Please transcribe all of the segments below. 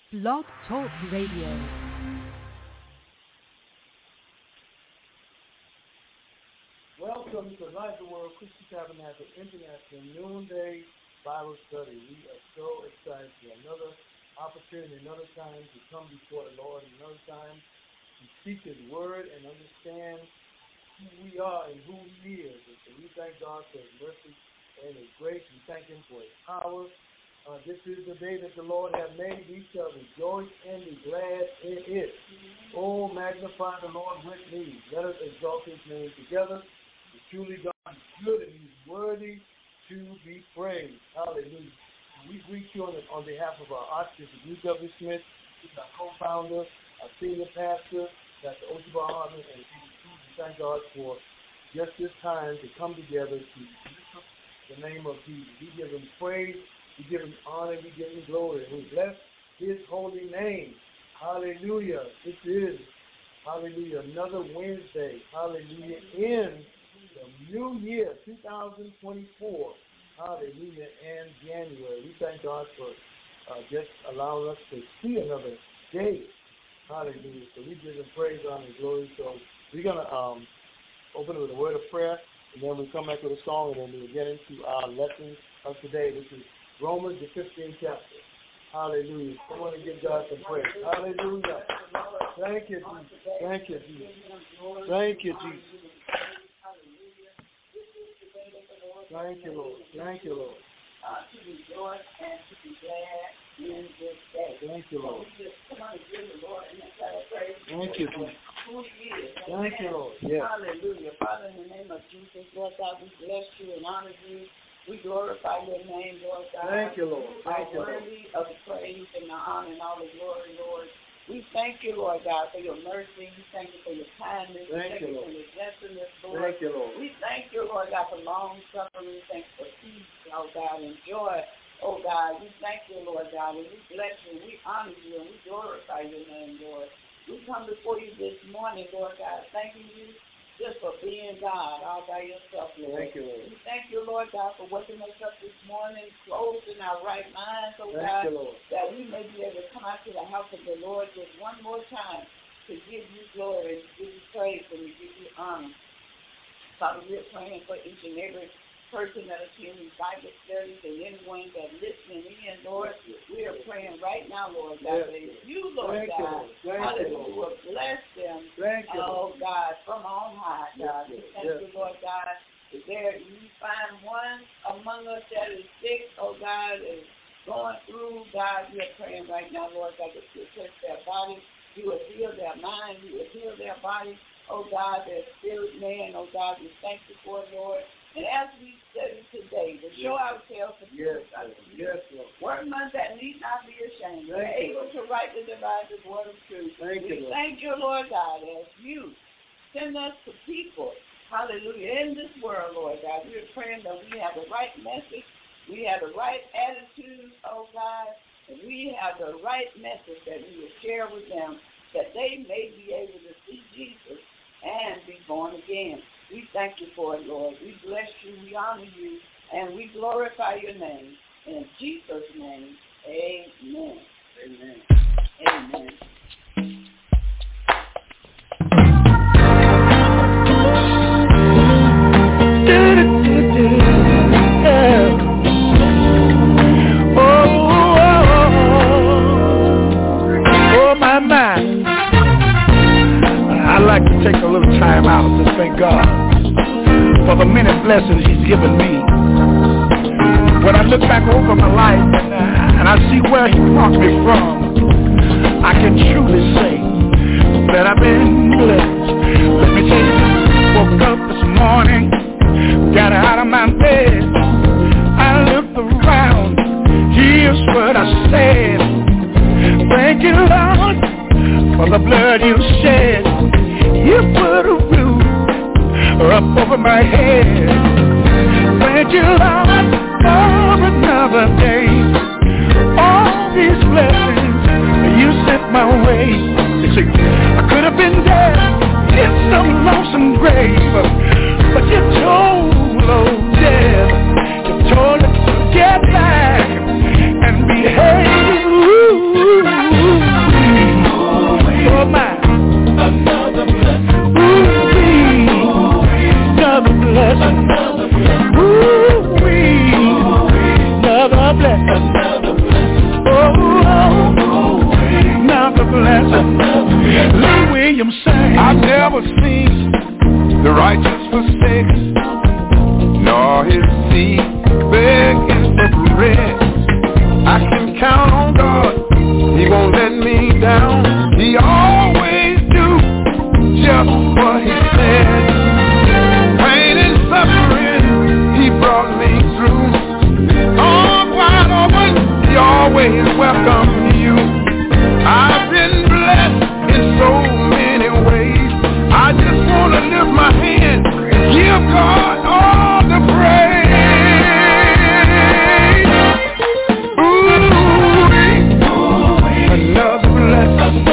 Blog Talk Radio. Welcome to Life of the World Christian Tabernacle International Noonday Bible Study. We are so excited for another opportunity, another time to come before the Lord, another time to seek His Word and understand who we are and who He is. And so we thank God for His mercy and His grace. We thank Him for His power. This is the day that the Lord has made. We shall rejoice and be glad in it. Oh, magnify the Lord with me. Let us exalt His name together. For truly God is good and He's worthy to be praised. Hallelujah. We greet you on behalf of our Archbishop U.W. Smith, who's our co-founder, our senior pastor, Dr. Oshabar Hartman, and we thank God for just this time to come together to lift up the name of Jesus. We give Him praise. We give Him honor, we give Him glory. We bless His holy name. Hallelujah. This is, hallelujah, another Wednesday, hallelujah, in the new year, 2024, hallelujah, and January. We thank God for just allowing us to see another day. Hallelujah. So we give Him praise, honor, and glory. So we're going to open it with a word of prayer, and then we'll come back with a song, and then we'll get into our lesson of today, which is Romans, the 15th chapter. Hallelujah. I want to give God some praise. Hallelujah. Thank you, Jesus. Thank you, Jesus. Thank you, Jesus. Thank you, Lord. Thank you, Lord. To rejoice and to be glad in this day. Thank you, Lord. We just come on to give the Lord and celebrate. Thank you, Jesus. Who He is. Thank you, Lord. Yes. Hallelujah. Father, in the name of Jesus, Lord God, we bless you and honor you. We glorify your name, Lord God. Thank you, Lord. Thank you, Lord. Worthy of the praise and the honor and all the glory, Lord. We thank you, Lord God, for your mercy. We thank you for your kindness. Thank you, Lord. For your gentleness, Lord. Thank you, Lord. We thank you, Lord God, for long suffering. We thank you for peace, oh God, and joy, oh God. We thank you, Lord God, and we bless you. We honor you, and we glorify your name, Lord. We come before you this morning, Lord God, thanking you just for being God all by yourself, Lord. Thank you, Lord. We thank you, Lord God, for waking us up this morning, clothed in our right minds, oh Thank God, you, Lord. that we may be able to come out to the house of the Lord just one more time to give you glory, to give you praise, and to give you honor. Father, we're praying for each and every person that is here in Bible studies and anyone that's listening in, Lord. We are praying right now, Lord God, that you, Lord God, hallelujah, will bless them, oh God, from on high, God. We thank you, Lord God. If you find one among us that is sick, oh God, is going through, God, we are praying right now, Lord God, that you will touch their body, you will heal their mind, you will heal their body, oh God, their spirit man, oh God, we thank you for it, Lord. And as we study today, to show ourselves to yes, Lord. Workmen that need not be ashamed. We're able to rightly divide the word of truth. Thank you, Lord. Thank you, Lord God, as you send us to people, hallelujah, in this world, Lord God. We're praying that we have the right message, we have the right attitude, oh God, and we have the right message that we will share with them, that they may be able to see Jesus and be born again. We thank you for it, Lord. We bless you, we honor you, and we glorify your name. In Jesus' name, amen. Amen. Amen. Oh, my. I'd like to take a little time out to thank God for the many blessings He's given me. When I look back over my life and I see where He brought me from, I can truly say that I've been blessed. Let me tell you, woke up this morning, got out of my bed, I looked around, here's what I said: thank you, Lord, for the blood you shed. You put a roof up over my head. Thank you, Lord, for another day. All these blessings you sent my way. You see, I could have been dead in some lonesome grave, but you told, oh death, you told it to get back and behave. Ooh. Lou Williams sang, I've never seen the righteous forsaken, nor his seed begging for bread. I can count on God, he won't let me down. He always do just what he said. Pain and suffering, he brought me through. Arms wide open, he always welcomes you. I've been blessed in so many ways. I just want to lift my hand and give God all the praise. Another blessing.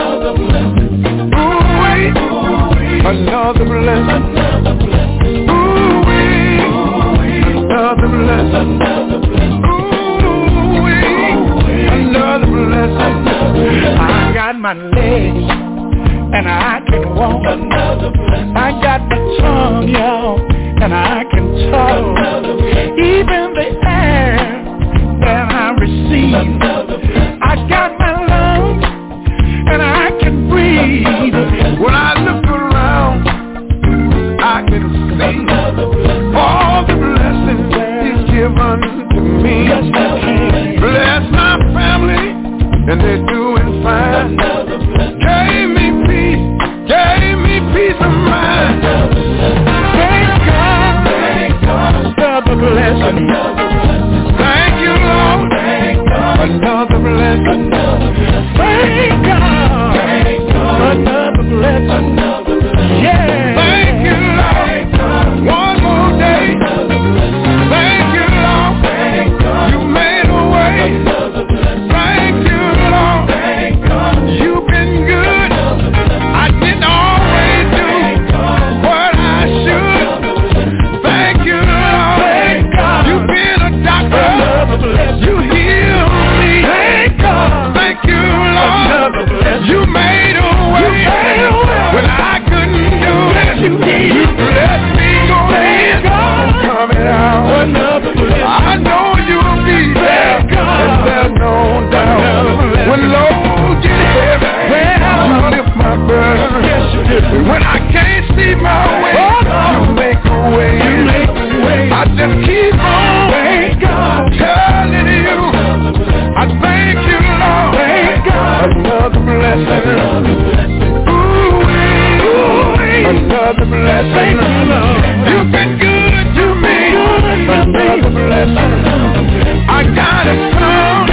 Ooh-wee. Another blessing. Ooh-wee. Another blessing. Ooh-wee. Another blessing. I got my legs and I can walk. I got my tongue, y'all, and I can talk. Even the air that I receive, I got my lungs and I can breathe. When I look around, I can see all the blessings he's given to me. Bless my family, and they're doing fine. Gave me peace of mind. Thank God for the blessing. Thank you, Lord, another blessing. Thank God, another blessing. Yeah. Thank you, Lord, one more day. Thank you, Lord, you made a way. Thank you, Lord, you've been good. I didn't always do what I should. Thank you, Lord, you've been a doctor. You healed me. Thank you, Lord, you made a way when I couldn't do it. You blessed me going in, coming out. I know you'll be there, and there's no doubt. When low get heavy, you lift my burden. When I can't see my way, you make a way. I just keep on telling you, I thank you, Lord. Another blessing. Ooh-wee. Another blessing. You've been good to me. Another blessing. I got a tongue.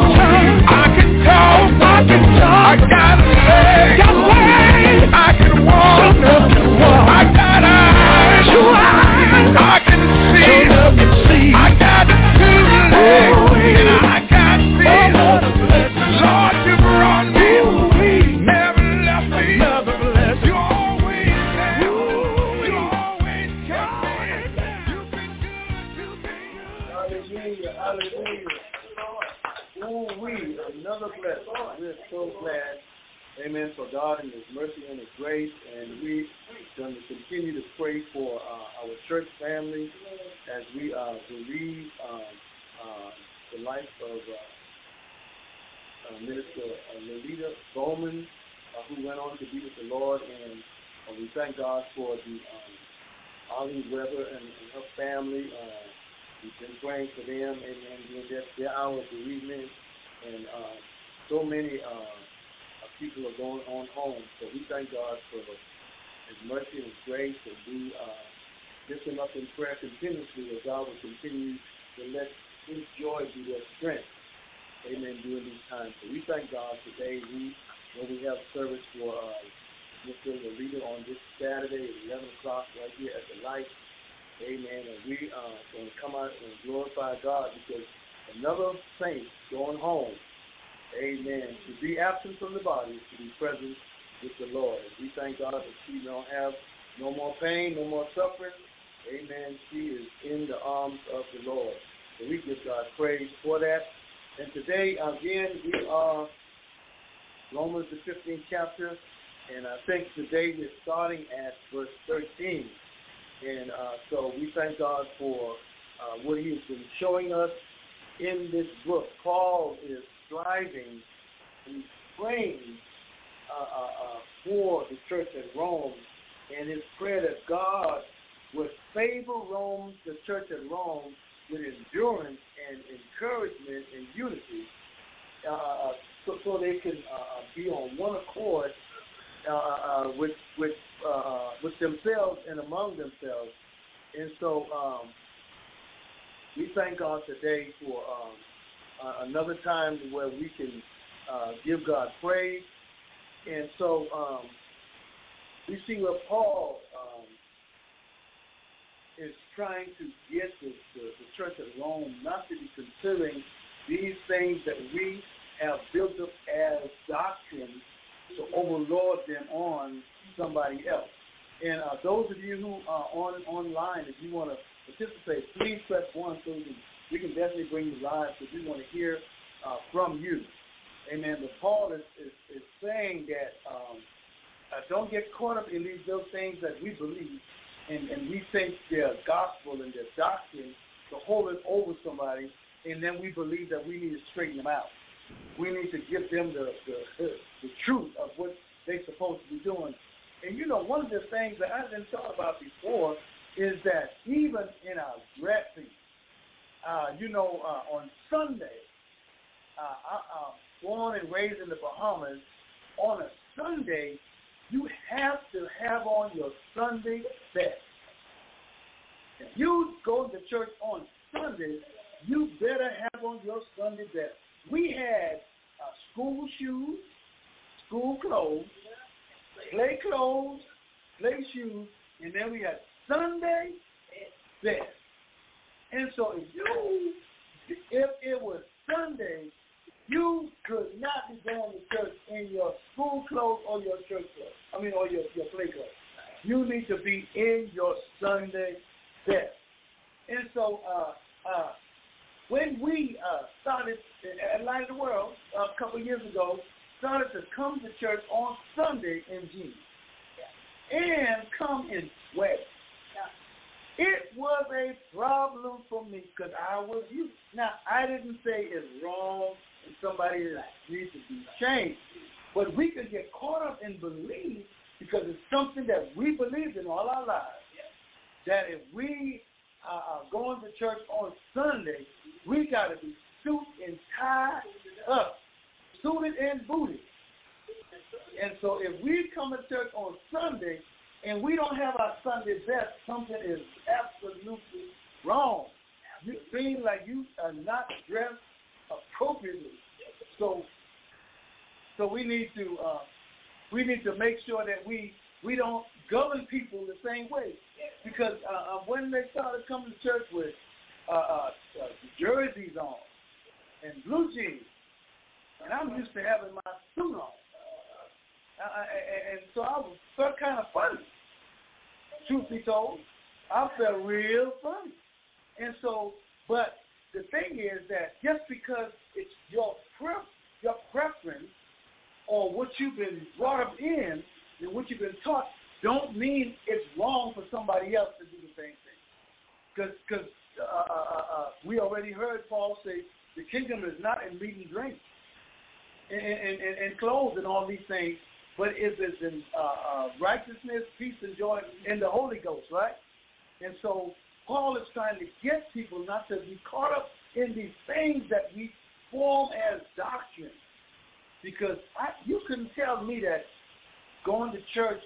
I can talk. I got a leg. I can walk. I got eyes. I can see. I got 2 legs. And I got feet. Lord, you brought me. Never left me. You always there. You always kept me. You've been good to me. Hallelujah, hallelujah. Ooh-wee, another blessing. We're so glad, amen, for God and his mercy and his grace. And we're going to continue to pray for our church family as we bereave the life of Minister Lolita Bowman, who went on to be with the Lord. And we thank God for the Arlene Weber and her family. We've been praying for them and their hour of bereavement. And so many people are going on home. So we thank God for his mercy and his grace. And we lift them up in prayer continuously, that God will continue to let his joy be their strength. Amen, during these times. So we thank God today. When we have service for Mr. Lolita on this Saturday at 11 o'clock right here at the light. Amen. And we are going to come out and glorify God, because another saint going home, amen, to be absent from the body, to be present with the Lord. And we thank God that she don't have no more pain, no more suffering. Amen. She is in the arms of the Lord. So we give God praise for that. And today, again, we are Romans the 15th chapter. And I think today we're starting at verse 13. And so we thank God for what he has been showing us in this book. Paul is striving and praying for the church at Rome, and his prayer that God would favor Rome, the church at Rome, with endurance and encouragement and unity, so they can be on one accord with themselves and among themselves. And so we thank God today for another time where we can give God praise. And so we see where Paul is trying to get the church at Rome not to be considering these things that we have built up as doctrines to overlord them on somebody else. And those of you who are online, if you want to participate, please press 1 so we can definitely bring you live because we want to hear from you. Amen. But Paul is saying that don't get caught up in those things that we believe and we think they're gospel and they're doctrine to hold it over somebody, and then we believe that we need to straighten them out. We need to give them the truth of what they're supposed to be doing. And, you know, one of the things that I didn't thought about before is that even in our dressing, on Sunday, born and raised in the Bahamas, on a Sunday, you have to have on your Sunday best. If you go to church on Sunday, you better have on your Sunday best. We had school shoes, school clothes, play shoes, and then we had Sunday best. And so if it was Sunday, you could not be going to church in your school clothes or your church clothes. Or your play clothes. You need to be in your Sunday best. And so when we started at Light of the World a couple of years ago, started to come to church on Sunday in jeans and come in sweat. It was a problem for me because I was used. Now, I didn't say it's wrong and somebody needs to be changed, but we could get caught up in belief because it's something that we believed in all our lives, that if we are going to church on Sunday, we got to be suited and tied up, suited and booted. And so if we come to church on Sunday and we don't have our Sunday best, something is absolutely wrong. You seem like you are not dressed appropriately. So we need to make sure that we don't govern people the same way. Because when they started coming to church with jerseys on and blue jeans, and I'm used to having my suit on, and so I felt kind of funny. Truth be told, I felt real funny. And so, but the thing is that just because it's your preference or what you've been brought up in and what you've been taught, don't mean it's wrong for somebody else to do the same thing. Because we already heard Paul say the kingdom is not in meat and drink and clothes and all these things, but it is in righteousness, peace, and joy in the Holy Ghost, right? And so Paul is trying to get people not to be caught up in these things that we form as doctrine. Because you couldn't tell me that going to church,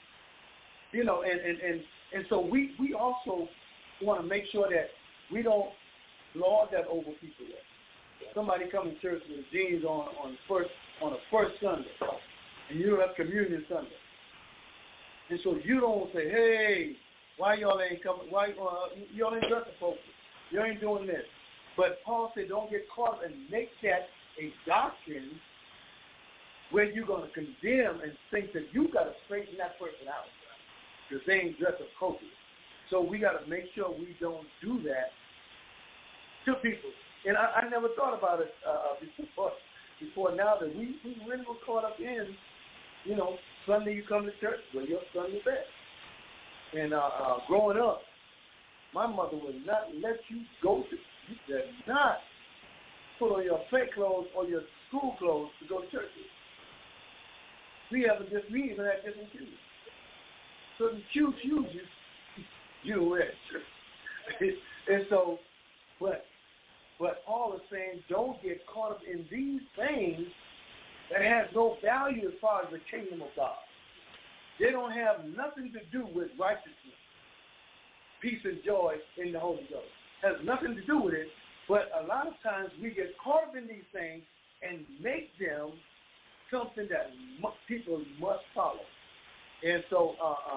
and so we also want to make sure that we don't lord that over people yet. Somebody come to church with jeans on a first Sunday, and you don't have communion Sunday. And so you don't say, hey, why y'all ain't coming? Why y'all ain't dressing appropriate? You ain't doing this. But Paul said, don't get caught and make that a doctrine where you're going to condemn and think that you got to straighten that person out because they ain't dressed appropriate. So we got to make sure we don't do that to people. And I never thought about it before now that we really were caught up in, Sunday you come to church, well, your Sunday best. And growing up, my mother would not let you you did not put on your play clothes or your school clothes to go to church. We even have different cues. So the cue fuses you in church. And so, but Paul is saying, don't get caught up in these things that has no value as far as the kingdom of God. They don't have nothing to do with righteousness, peace, and joy in the Holy Ghost. Has nothing to do with it, but a lot of times we get caught up in these things and make them something that people must follow. And so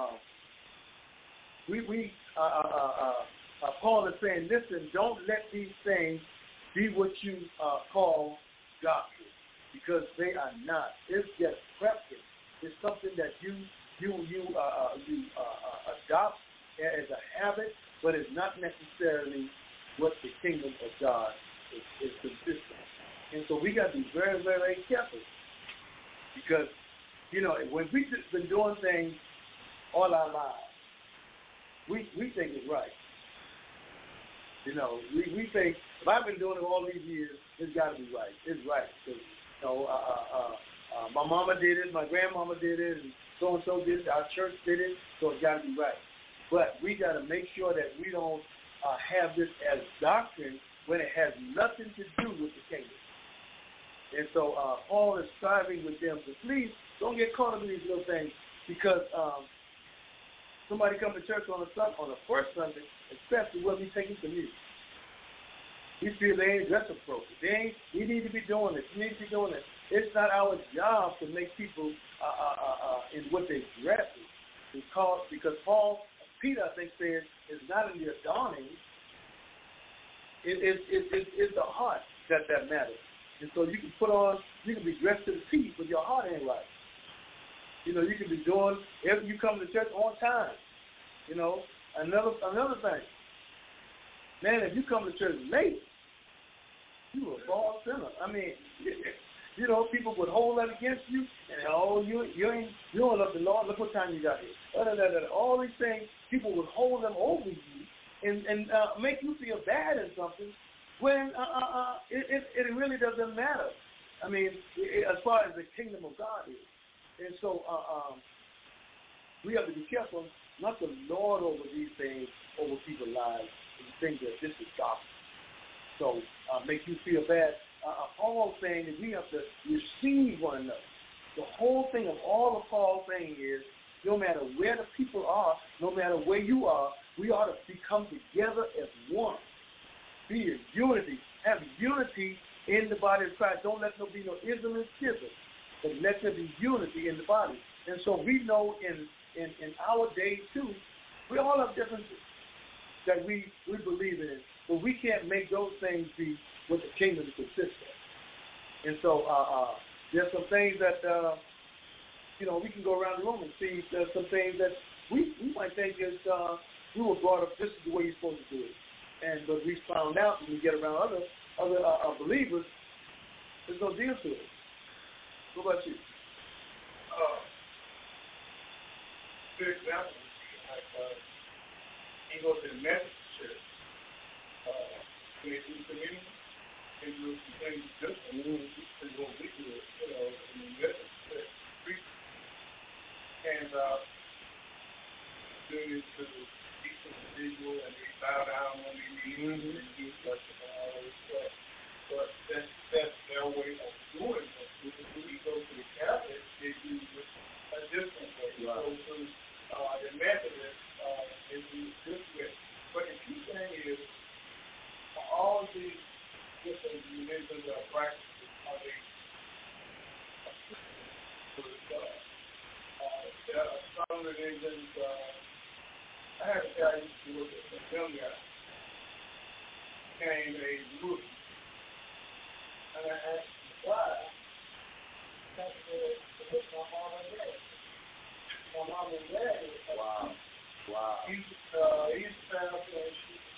Paul is saying, listen, don't let these things be what you call doctrine, because they are not. It's just practice. It's something that you adopt as a habit, but it's not necessarily what the kingdom of God is consistent. And so we got to be very, very, very careful, because, when we've just been doing things all our lives, we think it's right. We think, if I've been doing it all these years, it's got to be right. It's right. My mama did it, my grandmama did it, and so-and-so did it, our church did it, so it's got to be right. But we got to make sure that we don't have this as doctrine when it has nothing to do with the kingdom. And so Paul is striving with them to please don't get caught up in these little things, because somebody come to church on the first Sunday, especially when we taking communion. We feel they ain't dressed appropriate. We need to be doing this. We need to be doing this. It's not our job to make people in what they dress in. Because Peter, I think, said, it's not in the adorning. It's the heart that matters. And so you can be dressed to the T, but your heart ain't right. You can be doing, if you come to church on time. Another thing. Man, if you come to church late, you a ball sinner. I mean, people would hold that against you, and you don't love the Lord. Look what time you got here. All these things, people would hold them over you and make you feel bad in something when it really doesn't matter. I mean, as far as the kingdom of God is. And so we have to be careful not to lord over these things over people's lives and think that this is gospel. So make you feel bad. Paul's saying that we have to receive one another. The whole thing of all of Paul's saying is, no matter where the people are, no matter where you are, we ought to become together as one. Be in unity. Have unity in the body of Christ. Don't let there be no ism and schism, but let there be unity in the body. And so we know in our day too, we all have differences that we believe in, but we can't make those things be what the kingdom consists of. And so there's some things that we can go around the room and see. There's some things that we might think is we were brought up, this is the way you're supposed to do it. But we found out when we get around other believers, there's no deal to it. What about you? Good example. He goes to the Methodist church. When they do communion, they do some things different than what we do, in the Methodist church. And doing it to each individual, and they bow down when they need and do such and all this stuff. But that's their way of doing it. When we go to the Catholic, they do it a different way. Right. So the Methodist, they do it this way. But the key thing is, all these different religions or practices are they there are some religions. I have a guy who used to work at a young guy, became a Muslim. And I asked him why. That's because my mom and dad. My mom and dad. Wow. He's found and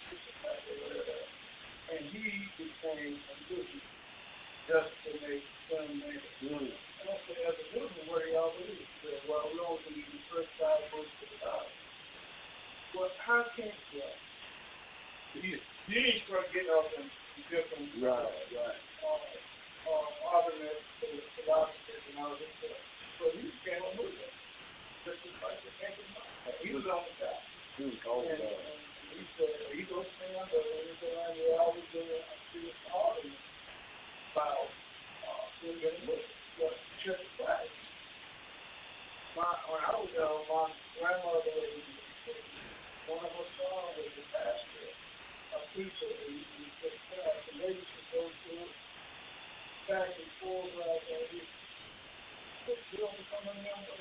and he became a Muslim just to make some money. And I said, as a Muslim, what do y'all believe? He said, well, we don't believe the first side goes to the God. Well, how can you? You ain't going to get up and different arguments, philosophies, and all this stuff. So you came on with him. Just like the came from him. He was on the side. He said, he goes stand up, and he said, I was doing a serious argument about doing with what Church of Christ. When I was young, my grandmother, one of her sons was a pastor, a preacher, and he said, the lady should go to it back and forth like that. You don't become a member.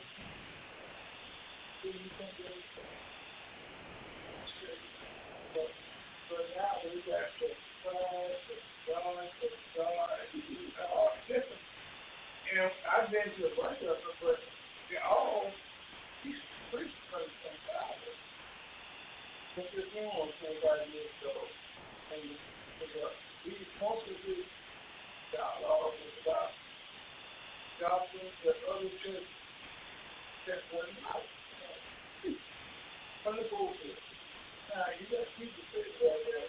You can't do it. But now we got the pride, the God, all different. And I've been to a bunch of them, but they're all these priests from Bible. This is more than 25 years ago. And we most of these dialogue is about doctrines that other churches that wasn't right. From the pulpit. Now, you got people say that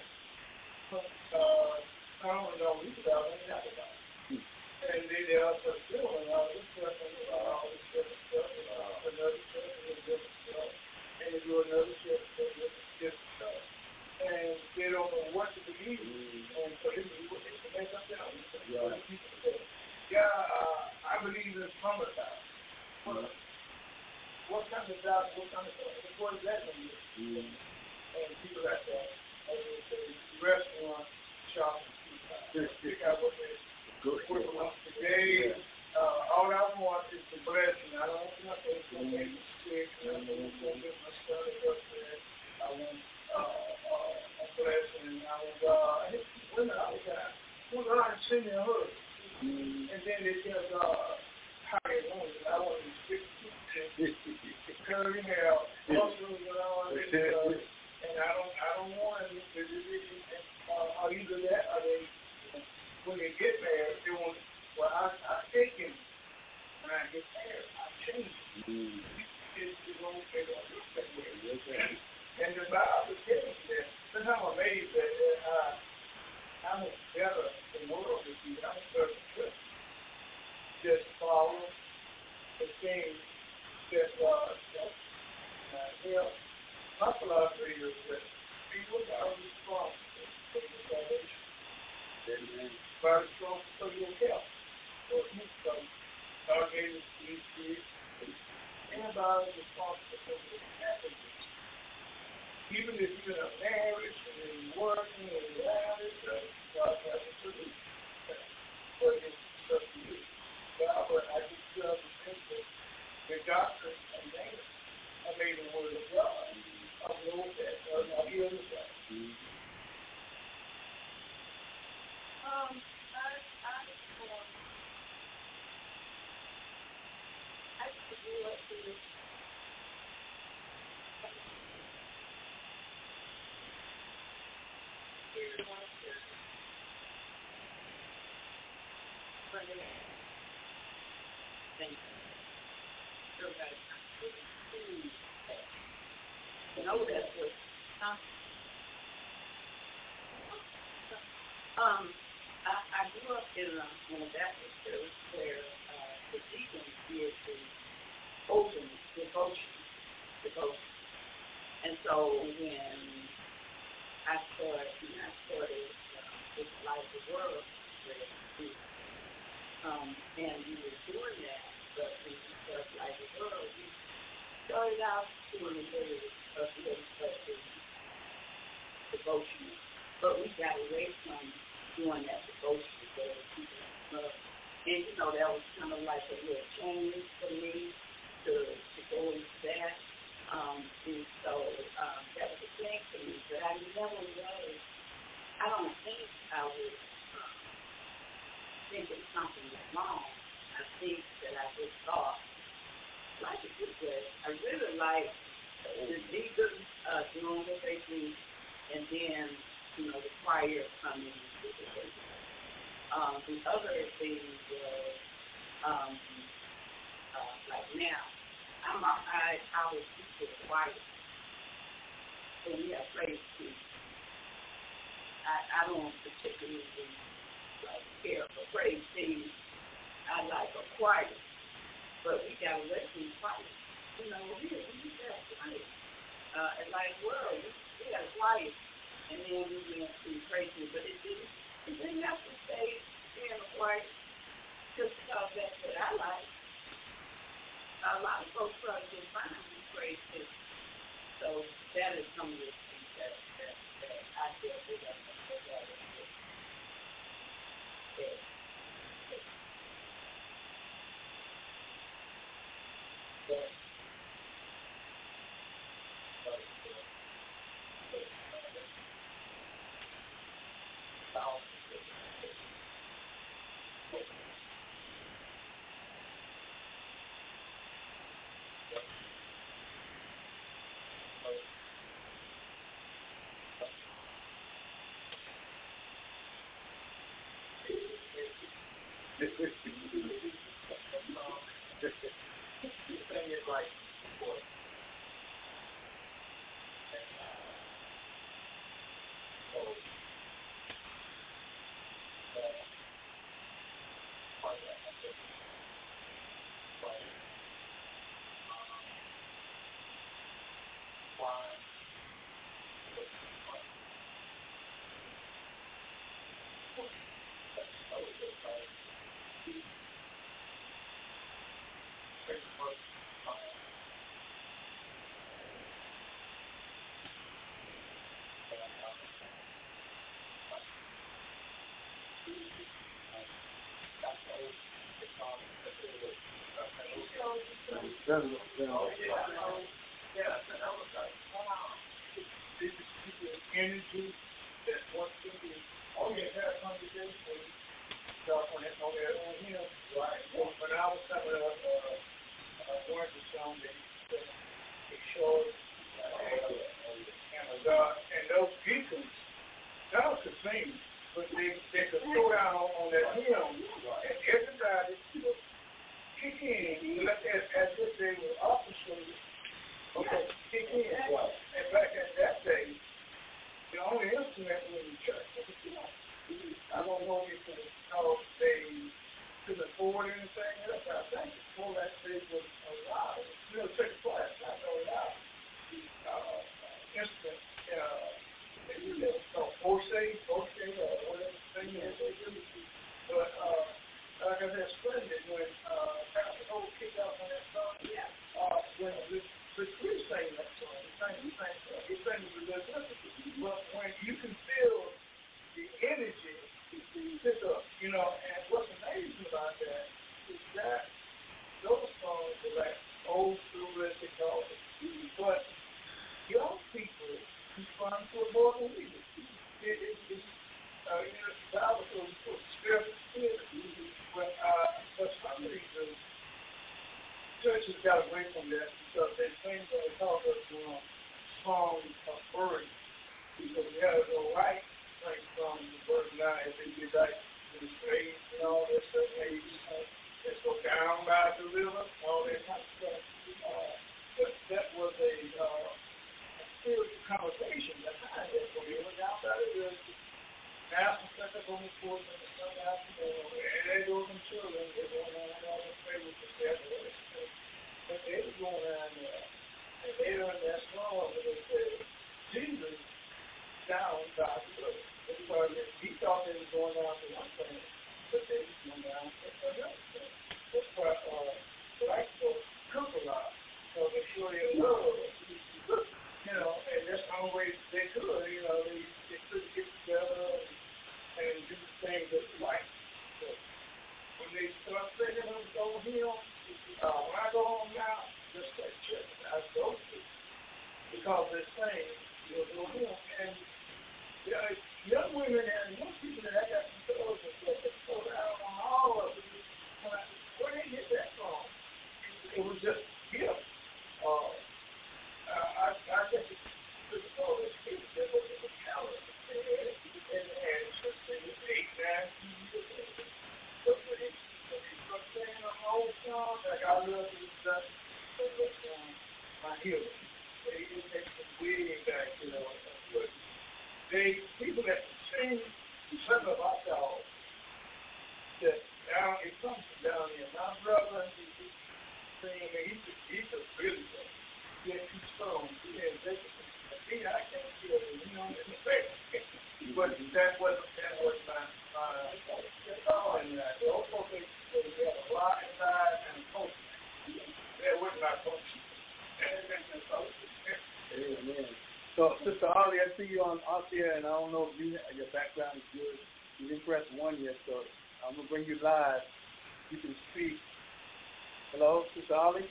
I don't know, we about it, not about it. And they also doing all this stuff and all this different stuff, another church and different stuff, and they do another church and different stuff. And they don't know what to believe, and so they make up their own. People say, I believe in summertime. What kind of job, what does that mean? And people like that, as they say, restaurant, shop, pick out what they want today. All I want is the blessing. I don't want nothing to make me sick. I don't want to get my stomach upset. I want a blessing. I want God. Women all the time. Well, God send me a hug. And then they tell God how they want it. I want to fix it. Curry hair, muscles, and all this stuff. And I don't want it. Or either that, or they, when they get married, they want. Well, I take him when I get married. I change him. They don't look that way. And the Bible tells me that. But I'm amazed that I'm better than world with you. I'm a person. Just follow the things that God does. My philosophy is that people are responsible for the salvation. Amen. God is responsible for your health. For you, God gave us these kids. Anybody is responsible for your happiness. Even if you're in a marriage and you're working and you're out there, God has a solution. But it's up to you. But I just love the principle. The doctrine and name. I made the word of God. I know that. I'll be on the side. I grew up in this. Know that was, I grew up in a Baptist church where the deacon did the open devotion. And so when I started this Light of the World, and we were doing that, but we started Light of the World, we started out doing a little of the devotion, but we got away from doing that devotion so people love. And that was kind of like a little change for me to go into that. And so that was a thing for me, but I never was. I don't think I was thinking something was wrong. I think that I just thought, like it was good. I really like the deacons doing what they do, and then, the choir coming and do what they do. The other thing was, like now, I was used to the choir. So we have praise team. I don't particularly care for praise team. I like a choir. But we got away from quiet. You know, we got quiet. And like world, we got quiet. And then we went to crazy. But it didn't have to stay being quiet just because that's what I like. A lot of folks probably didn't find me crazy. So that is some of the things that I feel that energy that wants to be that conversation. So on him, right? When I was coming up, going to some, they showed and those deacons, God could sing, but they could throw down on that hymn, and everybody kick in as if they were orchestrated. Okay, kick in. And back in that day, the only instrument was the church. I don't know if you know they couldn't afford anything else. I think before that stage was allowed. Still take place. I know that instrument. They use that Forsay or whatever thing is they do. But like I said, splendid when Pastor Hope kicked out on that song. When the Chris sang that song, he sang religious. But when you can feel the energy pick up, and what's amazing about that is that those songs are like old school, as they call it. But young people respond to it more than we do. The Bible says it's for spiritual spirit. But for some reason, churches got away from that because they think that it's all the songs of birth. Because we have no right from the birth now as they get back to the stage and all that stuff. Let's go down by the river, all that kind of stuff. But that was a spiritual conversation behind that. So we went down by the river, now set up on the porch in the Sunday afternoon, and they go some children, they're going around all the favorites and stuff. But they were going around there, and they learned that song, and they said, Jesus down by the river. Because he thought they were going down to one thing, but they were going down to another thing. That's why black folks cook a lot. So they show their love, and that's the only way they could. They could get together and do things that's right. So when they start singing them over here, when I go home now, just like church, I go to because they're saying you'll go home. And young women and young people that I got some shows and stuff, they go down on all of it. Where did they get that from? It was just gift. I guess it's all this gift that was in the calendar. And it's just in the 8, 9, but when they start saying the whole song, like I love this stuff, my hero. They take some way back, but people that sing something about y'all, that down, it comes from down here. My brother, he sing So, Sister Holly, I see you out there, and I don't know if your background is good. You didn't press 1 yet, so I'm going to bring you live. You can speak. Hello, Sister Holly?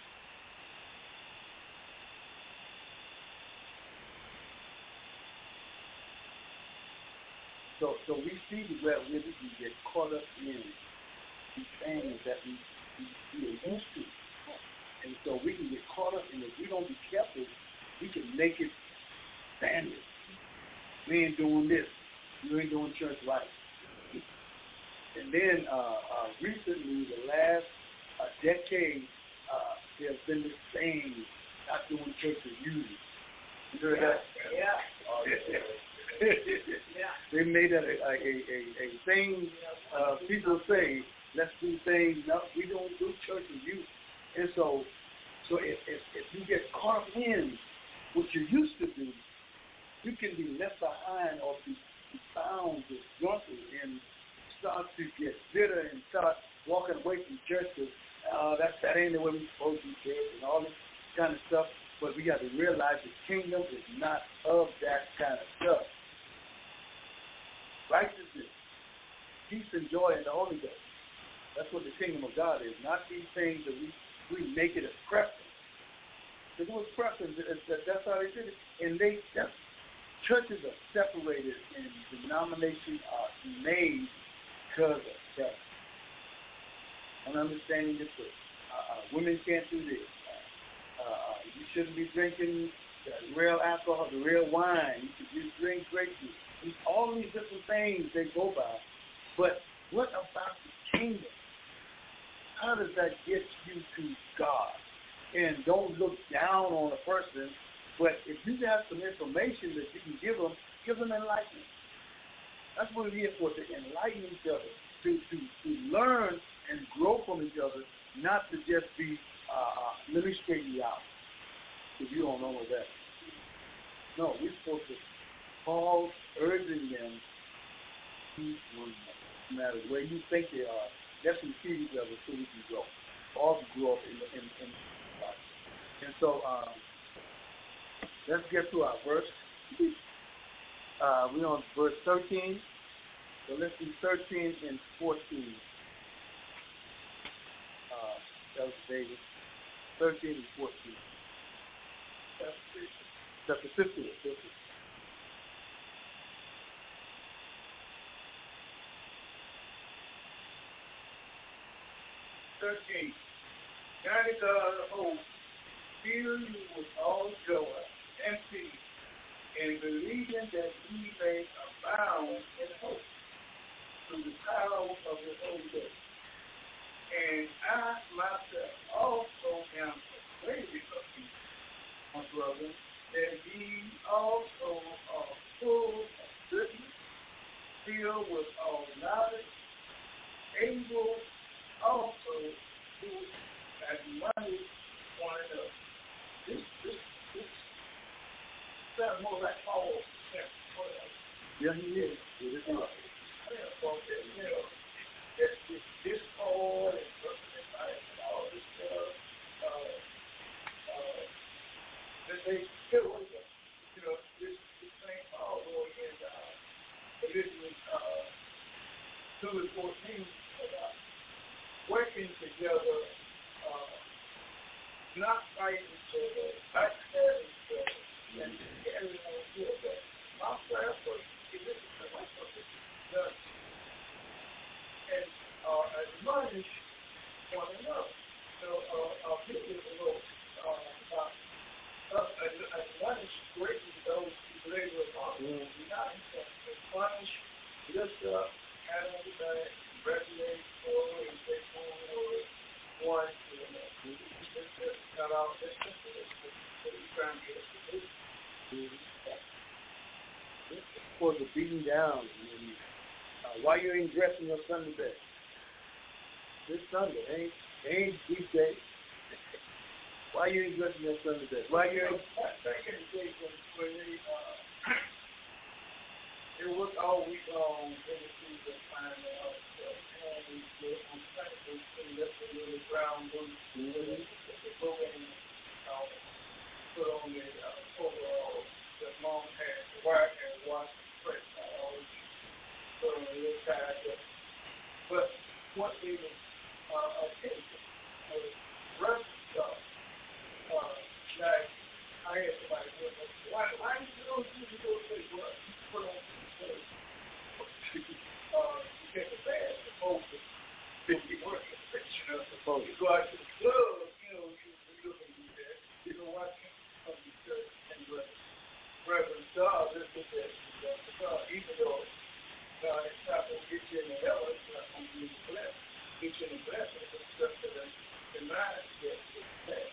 So we see where we get caught up in these things that we are used to. And so we can get caught up in it. If we don't be careful, we can make it standard. We ain't doing this. You ain't doing church right. And then recently, the last decade, there's been this thing, not doing church as usual. You heard that? Yeah. They made that a thing. People say, let's do things. No, we don't do church as usual. And so if you get caught up in what you used to do, you can be left behind or be bound, disgruntled, and start to get bitter and start walking away from church because that ain't the way we're supposed to do church and all this kind of stuff. But we got to realize the kingdom is not of that kind of stuff. Righteousness, peace, and joy in the Holy Ghost. That's what the kingdom of God is. Not these things that we make it a preference. Because it was preference. That's how they did it. And churches are separated and denominations are made because of sex. I'm understanding this. Women can't do this. You shouldn't be drinking the real alcohol, the real wine. You should just drink grape juice. All these different things they go by. But what about the kingdom? How does that get you to God? And don't look down on a person, but if you have some information that you can give them enlightenment. That's what it is for, to enlighten each other, to learn and grow from each other, not to just be, let me straighten you out, if you don't know what that is. No, we're supposed to Paul urging them to one another. No matter where you think they are, let's receive each other so we can grow. All to grow up in life. And so let's get to our verse. We're on verse 13. So let's do 13 and 14. That was David. 13 and 14. Chapter 15. 13. God is God of hope, fill you with all joy and peace, and believing that ye may abound in hope through the power of the Holy Ghost. And I myself also am persuaded of you, my brother, that ye also are full of goodness, filled with all knowledge, able also to admonish one another. This sounds more like Paul. Yeah, he is. This Paul and all this stuff. They still, this same Paul going in Philippians 2 and 14 about working together, not fighting each other, not stabbing each other, and carrying on each other. My prayer for you is the way of this done. And admonish one another. So I'll give you a little admonish greatly those who labor upon you. Not admonish, lift up, pat on the back, congratulate, and take forward one to another. Just cut out this trying to get for the beating down. Why you ain't dressing your Sunday best? This Sunday ain't weekday. Why you ain't dressing your Sunday best? Why you ain't? Back in the day when they worked all week long in the season, finding out and we did on Saturday, and left the little brown boots, they go in, put on their overall that mom had to wipe and wash and press. I always put on a little tired up. But what they was attention was rest stuff. Like I had somebody go, why did you go say what? You put on you get the bad, supposed to you work the picture of supposed to go out to the club, you look and do that. You know what? Come to church and Reverend God, this is it. God, even though God is not going to get you in the hell, it's not going to be blessed. Get you in the blessing, it's just that the mindset is bad.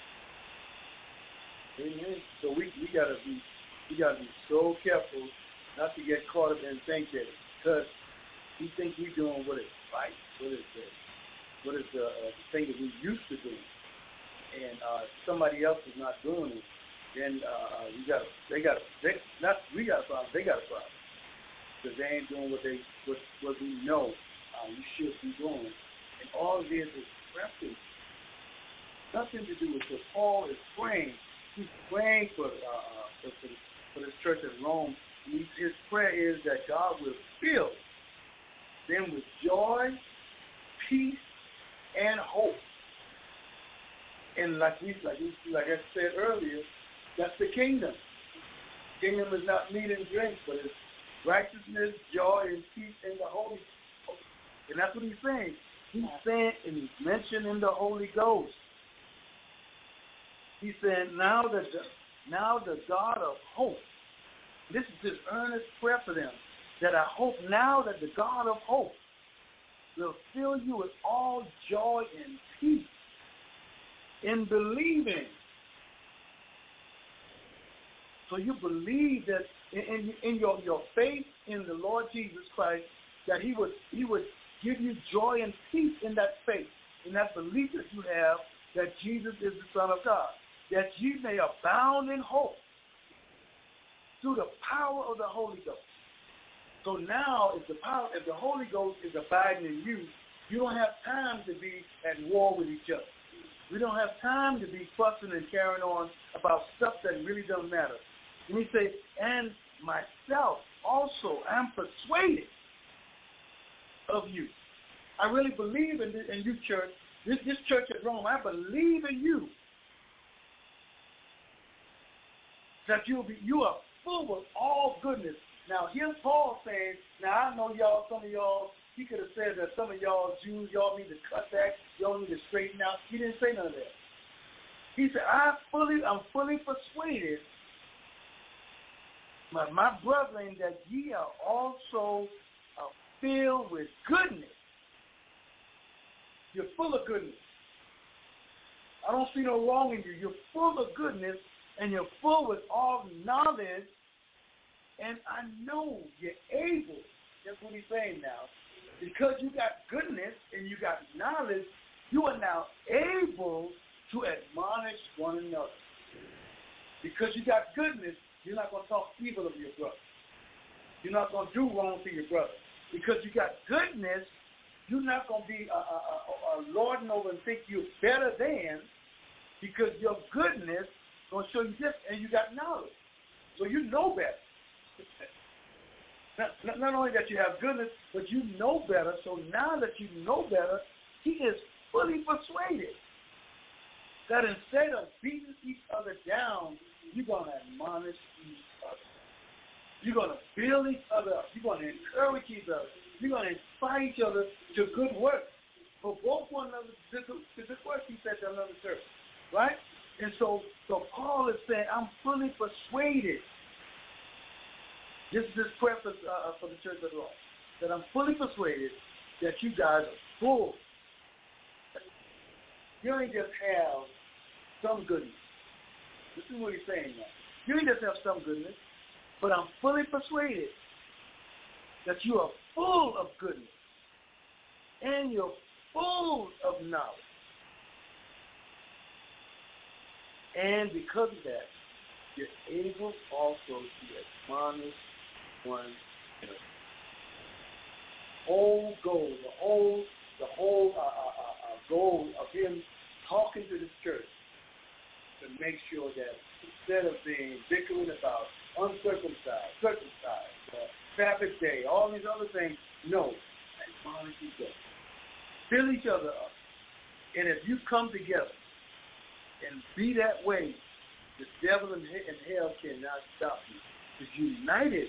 Amen. So we gotta be so careful not to get caught up and think that because we think we're doing what is right, what is the thing that we used to do, and somebody else is not doing it, then they got a problem because they ain't doing what we know you should be doing, and all it is preference. Nothing to do with what Paul is praying. He's praying for this church at Rome. His prayer is that God will fill them with joy, peace, and hope. And like I said earlier, that's the kingdom. Kingdom is not meat and drink, but it's righteousness, joy, and peace in the Holy Ghost. And that's what he's saying. He's saying, and he's mentioning the Holy Ghost. He said, now the God of hope, this is his earnest prayer for them, that I hope now that the God of hope will fill you with all joy and peace in believing. So you believe that in your faith in the Lord Jesus Christ, that he would give you joy and peace in that faith, in that belief that you have that Jesus is the Son of God, that ye may abound in hope through the power of the Holy Ghost. So now, if the Holy Ghost is abiding in you, you don't have time to be at war with each other. We don't have time to be fussing and carrying on about stuff that really doesn't matter. And he says, and myself also am persuaded of you. I really believe in you, church. This church at Rome, I believe in you. That you are full of all goodness. Now, here's Paul saying, now I know y'all, some of y'all, he could have said that some of y'all Jews, y'all need to cut back, y'all need to straighten out. He didn't say none of that. He said, I'm fully persuaded, my brethren, that ye are also filled with goodness. You're full of goodness. I don't see no wrong in you. You're full of goodness, and you're full with all knowledge, and I know you're able. That's what he's saying now. Because you got goodness and you got knowledge, you are now able to admonish one another. Because you got goodness, you're not going to talk evil of your brother. You're not going to do wrong to your brother. Because you got goodness, you're not going to be lording over and think you're better than, because your goodness is going to show you this, and you got knowledge. So you know better. Not only that you have goodness, but you know better. So now that you know better, he is fully persuaded that instead of beating each other down, you're going to admonish each other. You're going to build each other up. You're going to encourage each other. You're going to inspire each other to good work. For both one another to good work, he said to another church. Right? And so Paul is saying, I'm fully persuaded. This is his preface for the church of Rome, that I'm fully persuaded that you guys are full. You ain't just have some goodness. This is what he's saying now. You ain't just have some goodness, but I'm fully persuaded that you are full of goodness and you're full of knowledge. And because of that, you're able also to admonish one another. Whole goal, the whole goal of him talking to this church to make sure that instead of being bickering about uncircumcised, circumcised, Sabbath day, all these other things, no, admonish each other. Fill each other up. And if you come together and be that way, the devil and hell cannot stop you. Because united,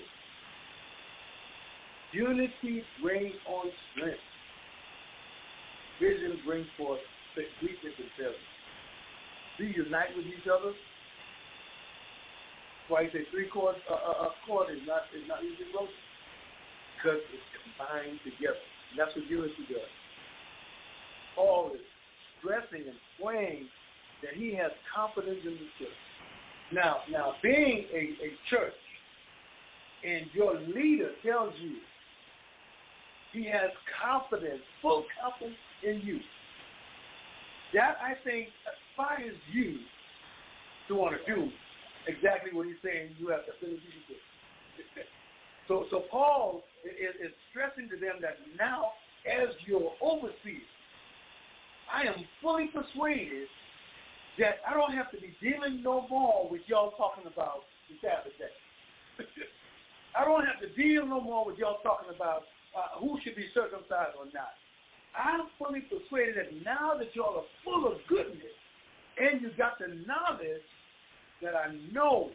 unity brings on strength. Vision brings forth weakness and failure. Do you unite with each other? That's why you say three-chord chord is not easily broken. Because it's combined together. And that's what unity does. Paul is stressing and swaying that he has confidence in the church. Now being a church and your leader tells you he has confidence, full confidence in you, that I think inspires you to want to do exactly what he's saying you have the ability to do. So Paul is stressing to them that now, as your overseer, I am fully persuaded that I don't have to be dealing no more with y'all talking about the Sabbath day. I don't have to deal no more with y'all talking about who should be circumcised or not. I'm fully persuaded that now that y'all are full of goodness and you got the knowledge that I know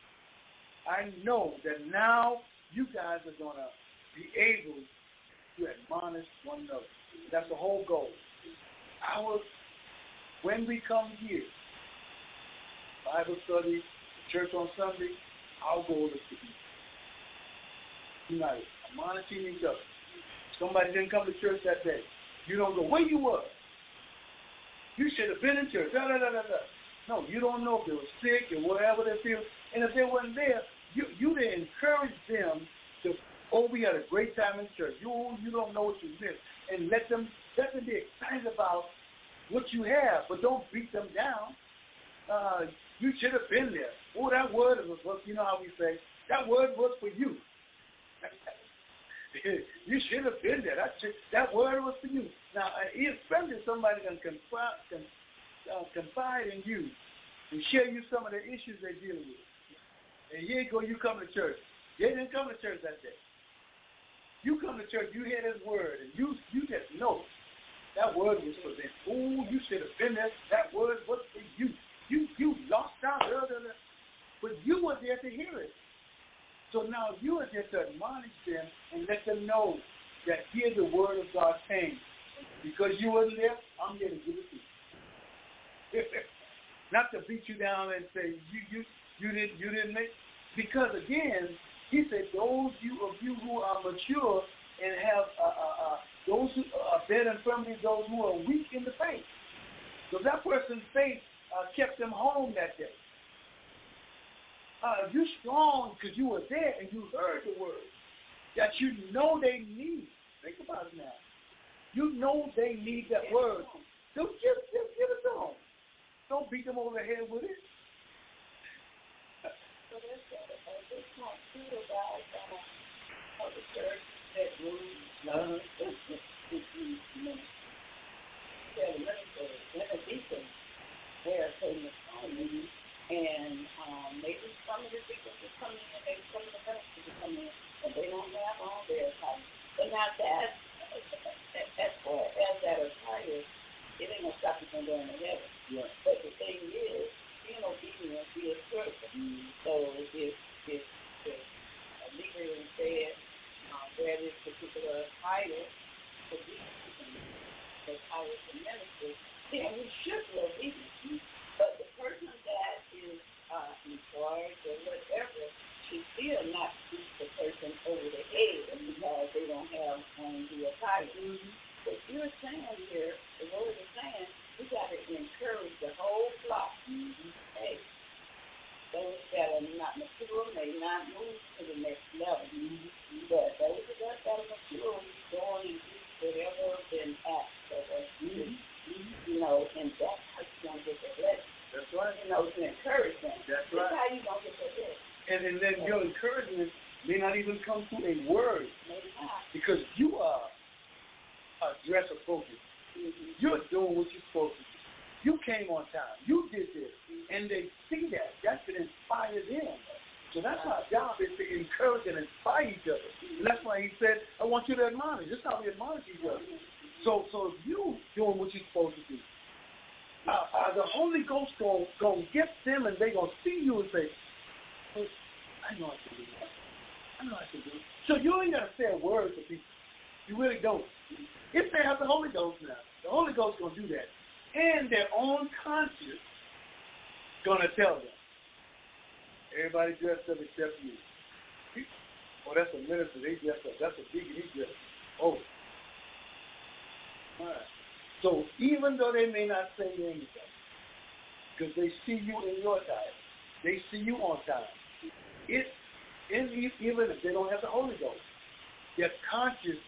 that now you guys are going to be able to admonish one another. That's the whole goal. When we come here, Bible study, church on Sunday, our goal is to be united, admonishing each other. Somebody didn't come to church that day. You don't go, where you were? You should have been in church. No, you don't know if they were sick or whatever they feel. And if they weren't there, you didn't encourage them to, we had a great time in church. You don't know what you missed. And let them be excited about what you have, but don't beat them down. You should have been there. Oh, that word was, you know how we say, that word was for you. You should have been there. That word was for you. Now, especially if somebody can confide in you and share you some of the issues they're dealing with. And here you go, you come to church. They didn't come to church that day. You come to church, you hear this word, and you just know that word was for them. Oh, you should have been there. That word was for you. You lost out. But you were there to hear it. So now you are there to admonish them and let them know that here the word of God came. Because you wasn't there, I'm here to give it to you. Not to beat you down and say you didn't make. Because again, he said those of you who are mature and have those who are dead infirmities, those who are weak in the faith. So that person's faith kept them home that day. You're strong because you were there and you heard the word that you know they need. Think about it now. You know they need that word. So just give it to them. Don't beat them over the head with it. So there's this not true about the church that moves they're taking the time, and maybe some of the people will come in, maybe some of the ministers will come in, but they don't have all their time. But now that's for as that is higher, it ain't gonna stop you from going to heaven. Yeah. But the thing is, being obedient is critical. So if a leader said where this particular title for these higher the minister, then we should be obedient. But the person that is in charge or whatever should still not beat the person over the head because they don't have the title. But you're saying here, the Lord is saying, we got to encourage the whole flock. Hey, those that are not mature may not move to the next level. But those that are mature, going to do whatever been asked of us. You know, and that's how you're going to get the blessing. That's right. You know, to encourage them. That's right. That's how you're going to get the blessing. And then your encouragement may not even come through a word. Maybe not. Because you are dress appropriate. You're doing what you're supposed to do. You came on time. You did this. And they see that. That can inspire them. So that's our job, is to encourage and inspire each other. And that's why he said, I want you to admonish. That's how we admonish each other. So if you doing what you're supposed to do, the Holy Ghost going to get them, and they're going to see you and say, oh, I know I can do that. I know I can do it. So you ain't got to say a word to people. You really don't. If they have the Holy Ghost now, the Holy Ghost going to do that. And their own conscience going to tell them. Everybody dressed up except you. Oh, that's a minister. They dressed up. That's a deacon. He dressed up. Oh. All right. So even though they may not say anything, because they see you in your time, they see you on time, even if they don't have the Holy Ghost, their conscience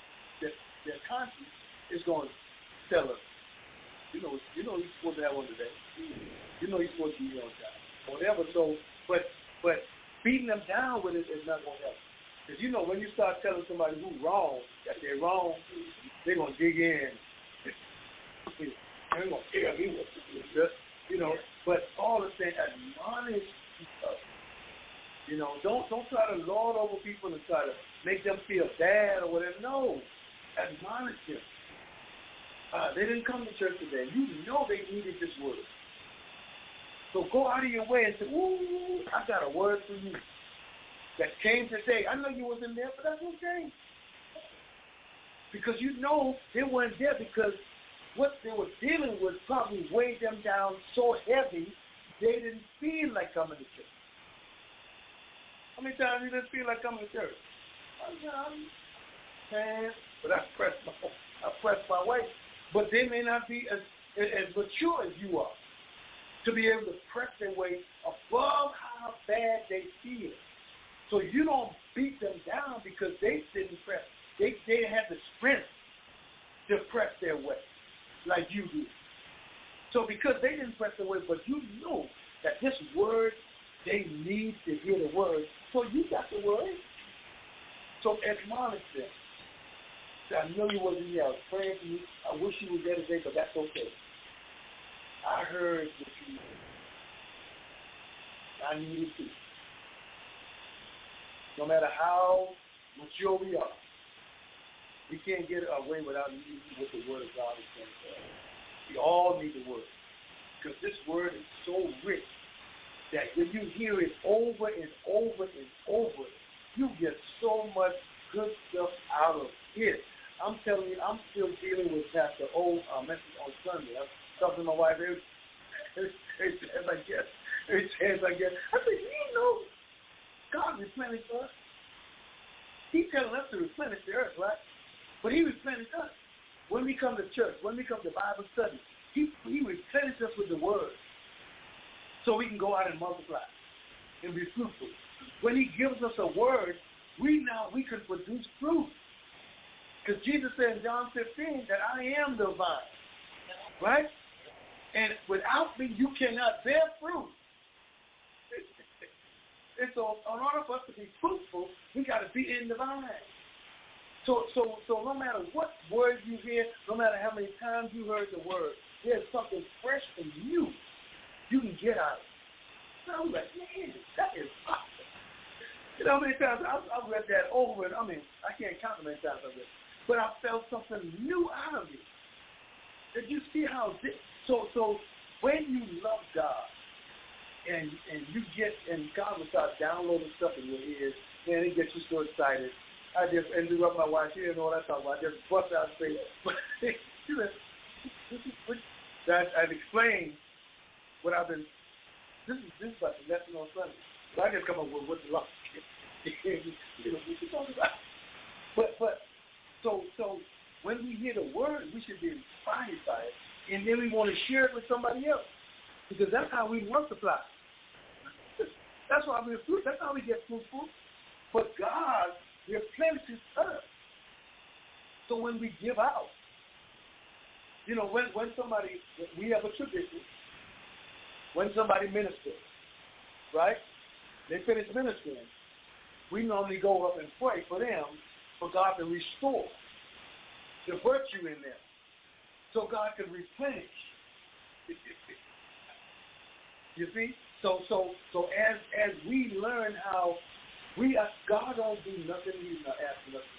is going to tell them, you know you're supposed to have one today. You know you're supposed to be on time. Whatever. So, but beating them down with it is not going to help. Because you know when you start telling somebody who's wrong, that they're wrong, they're going to dig in. They're going to tell me what to do. You know, but all the thing, admonish each other. You know, don't try to lord over people and try to make them feel bad or whatever. No, admonish them. They didn't come to church today. You know they needed this word. So go out of your way and say, ooh, I got a word for you that came today. I know you wasn't there, but that's okay. Because you know they weren't there because what they were dealing with probably weighed them down so heavy they didn't feel like coming to church. How many times you didn't feel like coming to church? But I pressed my way. But they may not be as mature as you are to be able to press their way above how bad they feel. So you don't beat them down because they didn't press. They had the strength to press their way like you do. So because they didn't press their way, but you know that this word, they need to hear the word. So you got the word. So admonish them. I know you wasn't here. I was praying for you. I wish you were there today, but that's okay. I heard what you did. I needed to. No matter how mature we are, we can't get away without needing what the Word of God is saying to us. We all need the Word. Because this Word is so rich that when you hear it over and over and over, you get so much good stuff out of it. I'm telling you, I'm still dealing with Pastor O message on Sunday. I was talking to my wife every chance I get. I said, you know, God replenished us. He's telling us to replenish the earth, right? But he replenished us. When we come to church, when we come to Bible study, he replenishes us with the word so we can go out and multiply and be fruitful. When he gives us a word, we can produce fruit. Because Jesus said in John 15 that I am the vine, right? And without me, you cannot bear fruit. And so in order for us to be fruitful, we got to be in the vine. So no matter what word you hear, no matter how many times you heard the word, there's something fresh in you can get out of it. So I was like, man, that is awesome. You know how many times I've read that over, and I can't count how many times I've read it. But I felt something new out of it. Did you see how this? So when you love God and you get, and God will start downloading stuff in your ears, man, it gets you so excited. I just interrupt my wife. She didn't know what I talk about. I just bust out and say, I've explained what I've been. This is like the lesson on Sunday. So I just come up with what the law is. You know what you talking about? But so when we hear the word, we should be inspired by it, and then we want to share it with somebody else, because that's how we multiply. That's why we're fruit. That's how we get fruitful. But God replenishes us. So when we give out, you know, when somebody, we have a tradition. When somebody ministers, right? They finish ministering. We normally go up and pray for them, for God to restore the virtue in them, so God can replenish You see? So as we learn how God don't do nothing, He's not asking us.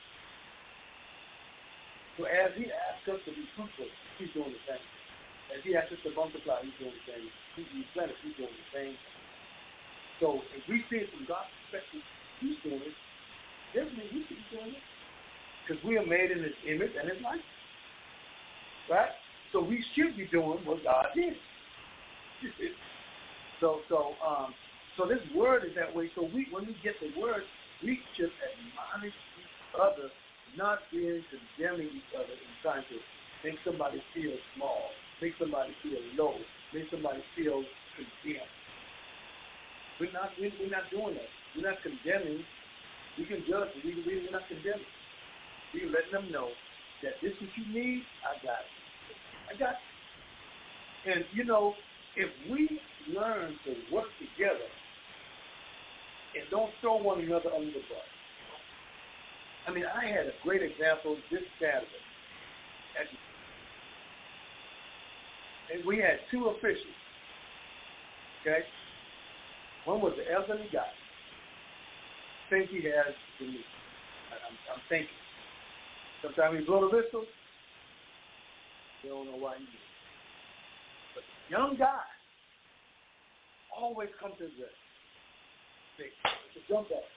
So as He asks us to be fruitful, He's doing the same. As He asks us to multiply, He's doing the same. He's replenish, He's doing the same. So if we see it from God's perspective, He's doing it. Definitely, we should be doing it because we are made in His image and His likeness, right? So we should be doing what God did. So this word is that way. So when we get the word, we should admonish each other, not being condemning each other and trying to make somebody feel small, make somebody feel low, make somebody feel condemned. We're not doing that. We're not condemning. We can judge, but we're not condemning. We're letting them know that this is what you need. I got it. And if we learn to work together and don't throw one another under the bus. I mean, I had a great example this Saturday. And we had two officials. Okay? One was the elderly guy. I think he has the knee. I'm thinking. Sometimes he blow the whistle. They don't know why he did it. But the young guy always comes to the jump up.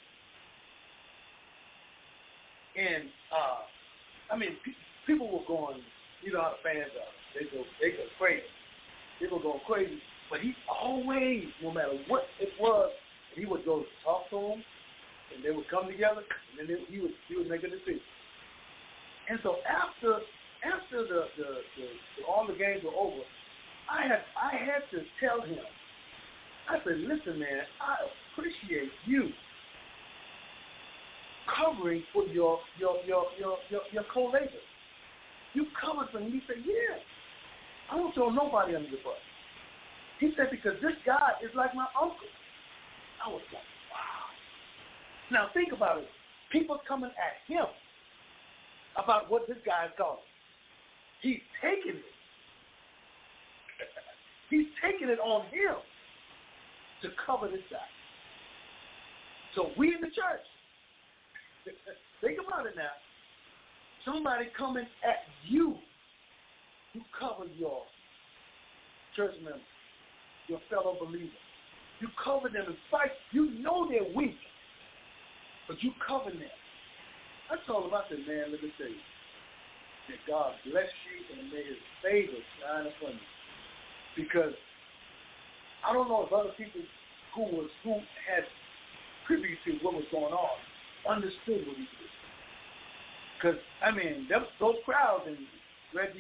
And people were going. You know how the fans are. They go crazy. People going crazy. But he always, no matter what it was, he would go talk to them, and they would come together, and then he would make a decision. And so after all the games were over, I had to tell him. I said, listen, man, I appreciate you covering for your co-labor. You covered for him. He said, yeah. I don't throw nobody under the bus. He said, because this guy is like my uncle. I was like, wow. Now think about it. People coming at him about what this guy is calling. He's taking it. He's taking it on him to cover this guy. So we in the church, think about it now. Somebody coming at you, you cover your church member, your fellow believer. You cover them in spite. You know they're weak, but you cover them. I told him, I said, man, let me tell you, that God bless you and may His favor shine upon you. Because I don't know if other people who had privy to what was going on understood what he did. Because those crowds, and Reggie,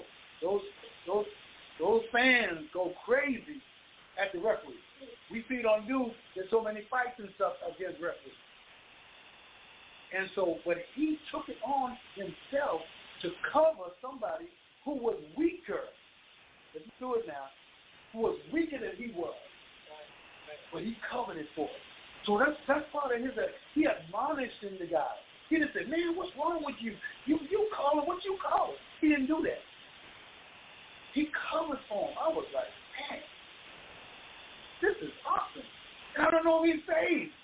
those fans go crazy at the referee. We see it on news. There's so many fights and stuff against referees. And so, but he took it on himself to cover somebody who was weaker. Let's do it now. Who was weaker than he was. But he covered it for him. So that's part of his, he admonished in the guy. He didn't say, man, what's wrong with you? You call it what you call it. He didn't do that. He covered for him. I was like, man, this is awesome. And I don't know if he's saved.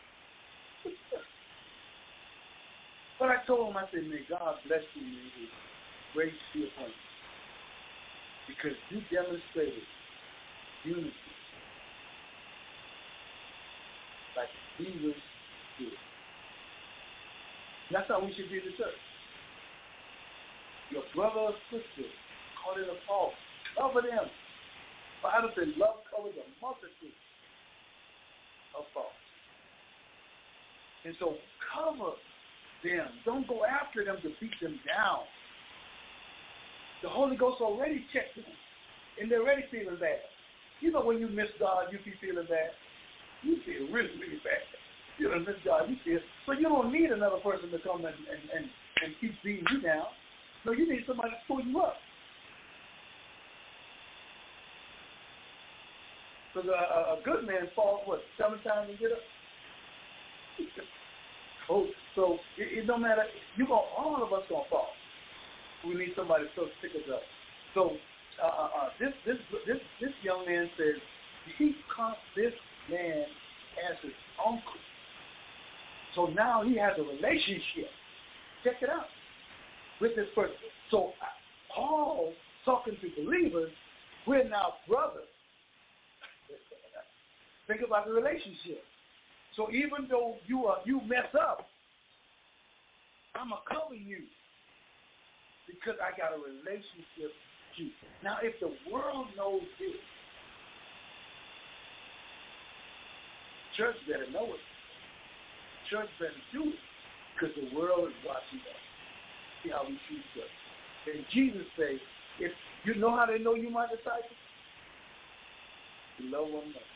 But I told him, I said, may God bless you and His grace be upon you. Because you demonstrated unity like Jesus did. That's how we should be in the church. Your brother or sister caught in a fault, cover them. The Bible says love covers a multitude of faults. And so cover them. Don't go after them to beat them down. The Holy Ghost already checked them, and they're already feeling bad. You know when you miss God, you be feeling bad. You feel really, really bad. You don't miss God, you feel. So you don't need another person to come and keep beating you down. No, you need somebody to pull you up. Because a good man falls, 7 times and get up? So it don't matter. All of us going to fall. We need somebody to pick us up. So this young man says he caught this man as his uncle. So now he has a relationship. Check it out. With this person. So Paul talking to believers, we're now brothers. Think about the relationship. So even though you mess up, I'm going to cover you because I got a relationship with you. Now, if the world knows this, church better know it. Church better do it because the world is watching us. See how we treat each other. And Jesus says, if you know how they know you my disciples, you love one another.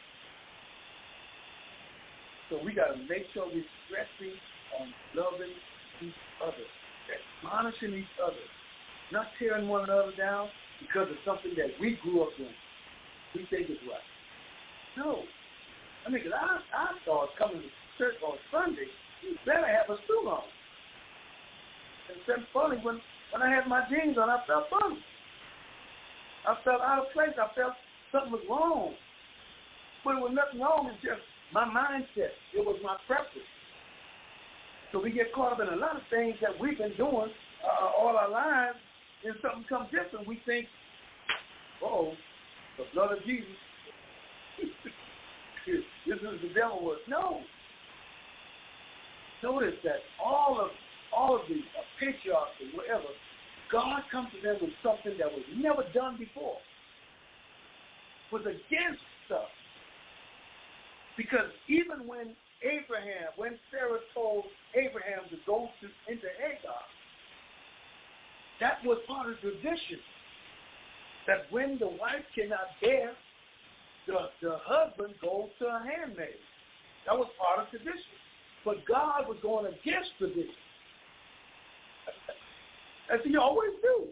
So we got to make sure we're stressing on loving each other, admonishing each other, not tearing one another down because of something that we grew up in. We think is right. No. I mean, because I thought coming to church on Sunday, you better have a suit on. And it felt funny when I had my jeans on, I felt funny. I felt out of place. I felt something was wrong. But it was nothing wrong. It's just my mindset. It was my preference. So we get caught up in a lot of things that we've been doing all our lives, and something comes different. We think, oh, the blood of Jesus. This is the devil work. No. Notice that all of the patriarchs and whatever, God comes to them with something that was never done before. Was against stuff. Because even when Sarah told Abraham to go into Hagar, that was part of tradition. That when the wife cannot bear, the husband goes to a handmaid. That was part of tradition. But God was going against tradition. As he always do.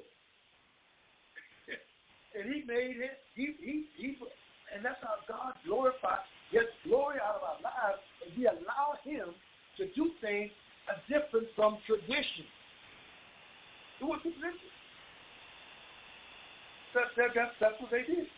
And he made it, and that's how God gets glory out of our lives, and we allow him to do things different from tradition. It was tradition. That's what they did.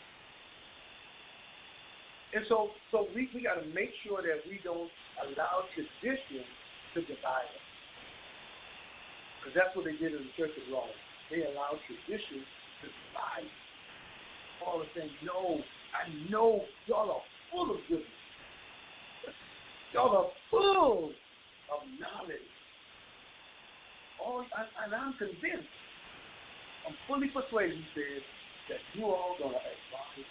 And so we got to make sure that we don't allow tradition to divide us. Because that's what they did in the Church of Rome. They allowed tradition to divide us. Paul is saying, no, I know y'all are full of goodness. Y'all are full of knowledge. And I'm convinced, I'm fully persuaded, he says, that you all going to advance.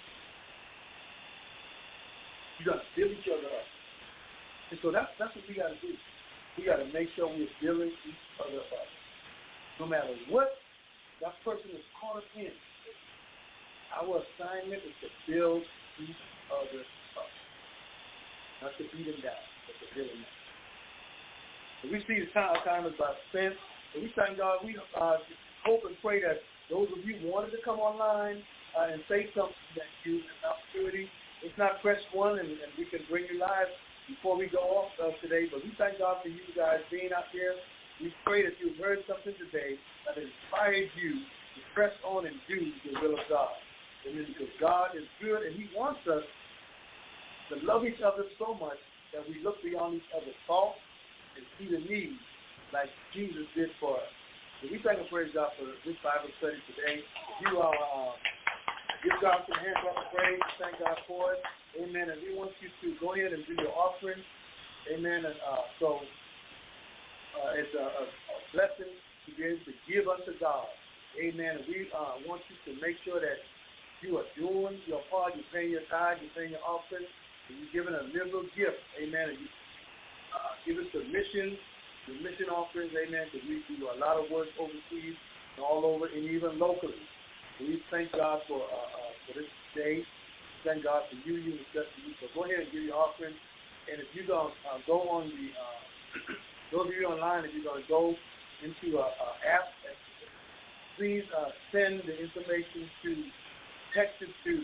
You're going to build each other up. And so that's what we got to do. We got to make sure we're building each other up. No matter what that person is caught up in, our assignment is to build each other up. Not to beat them down, but to build them up. So we see the time is about spent. And we thank God. We hope and pray that those of you who wanted to come online and say something that you have an opportunity. It's not press 1 and we can bring you live before we go off today. But we thank God for you guys being out there. We pray that you've heard something today that inspired you to press on and do the will of God. Amen. Because God is good and he wants us to love each other so much that we look beyond each other's faults and see the need like Jesus did for us. So we thank and praise God for this Bible study today. You are give God some hands up of praise. Thank God for it. Amen. And we want you to go ahead and do your offering. Amen. And so it's a blessing to be able to give unto God. Amen. And we want you to make sure that you are doing your part. You're paying your tithe. You're paying your offering. And you're giving a liberal gift. Amen. And you give us the mission offerings. Amen. Because we do a lot of work overseas and all over and even locally. We thank God for this day. Thank God for you and just for you. So go ahead and give your offering. And if you're going to go on the, those of you online, if you're going to go into an app, please send the information text it to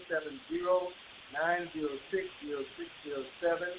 770-906-0607,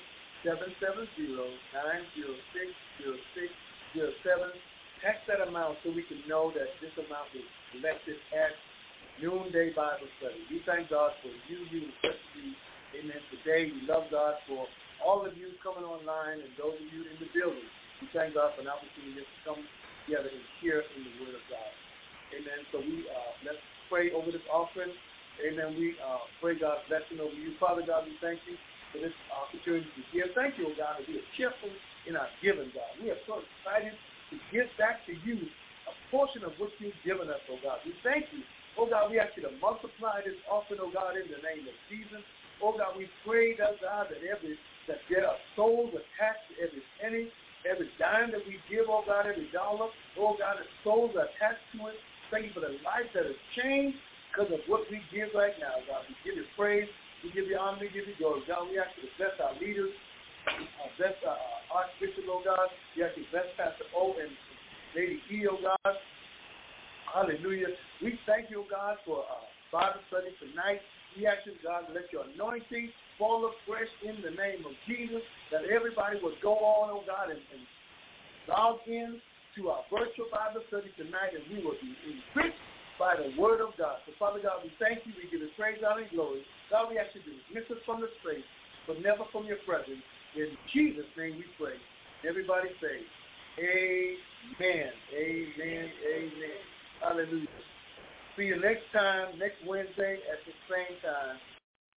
770-906-0607. Text that amount so we can know that this amount was collected at Noonday Bible Study. We thank God for you, especially, amen, today. We love God for all of you coming online and those of you in the building. We thank God for an opportunity to come together and hear in the Word of God. Amen. So let's pray over this offering. Amen. We pray God's blessing over you. Father God, we thank you for this opportunity to give. Thank you, oh God, that we are cheerful in our giving, God. We are so excited to give back to you a portion of what you've given us, oh God. We thank you. Oh God, we ask you to multiply this offering, oh God, in the name of Jesus. Oh God, we pray, oh God, that there are souls attached to every penny, every dime that we give, oh God, every dollar. Oh God, that souls are attached to it. Thank you for the life that has changed because of what we give right now, God. We give you praise. We give you honor. We give you glory. God, we ask you to bless our leaders, bless our Archbishop, oh God. We ask you to bless Pastor O and Lady E, oh God. Hallelujah. We thank you, oh God, for Bible study tonight. We ask you, God, to let your anointing fall afresh in the name of Jesus, that everybody will go on, oh God, and log in to our virtual Bible study tonight, and we will be enriched by the word of God. So, Father God, we thank you. We give you praise, honor, and glory. God, we ask you to dismiss us from this place, but never from your presence. In Jesus' name we pray. Everybody say, amen, amen, amen. Hallelujah. See you next time, next Wednesday at the same time.